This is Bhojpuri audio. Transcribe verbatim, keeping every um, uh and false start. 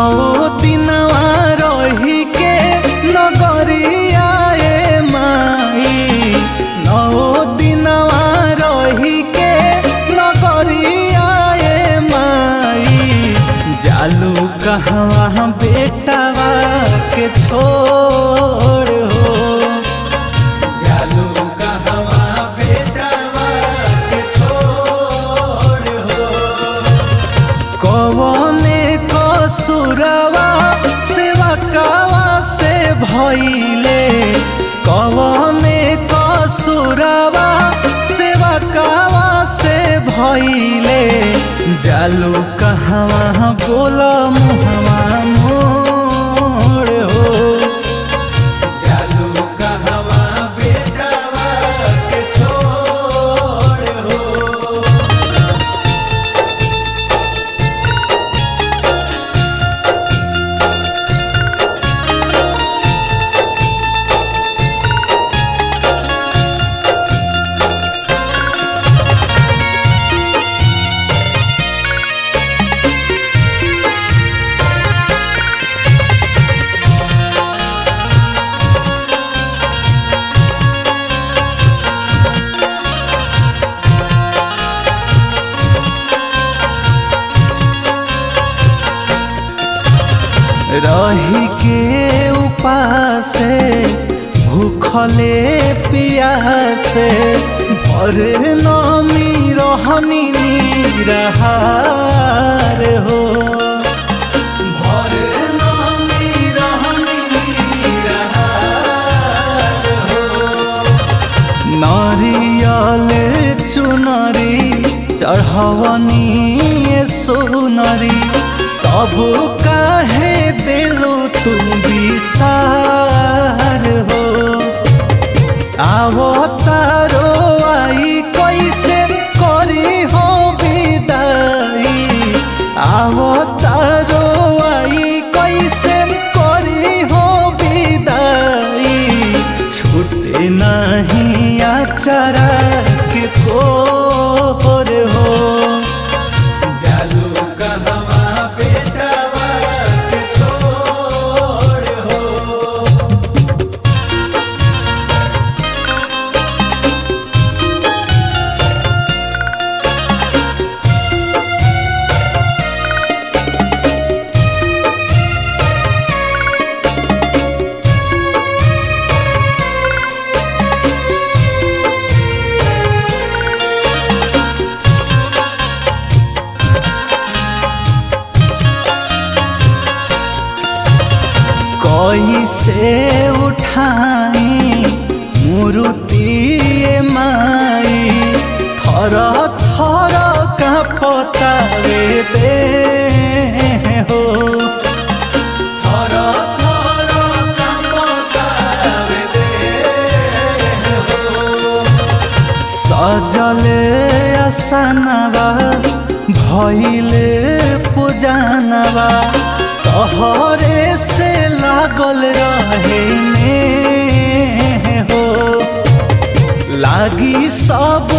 नौ दिनवा रही के नगरिया ए माई नौ दिनवा रही के नगरिया ए माई जालू कहवा बेटावा के छोड़ हो जालू कहवा बेटावा के छोड़ हो कवने कसुरवा सेवा कावा से भइले कवने कसुरवा सेवा कावा से भइले जालू कहवा बोला मुहवा मोड़ हो जालू कहवा बेटावा के छोड़ हो। रही के उपासे भूखले पियासे भर नमी रहनी निराहार हो भर नमी रहनी निराहार हो नारियल चुनरी चढ़वनी सोनरी तब काहे दिलो तुम विसार हो आवो तारो आई कैसे करी हो विदाई आवो तारो आई कैसे करी हो विदाई छूटे नहीं आचारा के कोर हो जालू कहवा बेटावा के छोड़ हो। कैसे उठाई मूर्ति माई थर थर का पतावे दे हो थर थर का पतावे दे हो सजले आसनवा भइले पूजनवा तोहरे से लागल रहे में हो लागी सब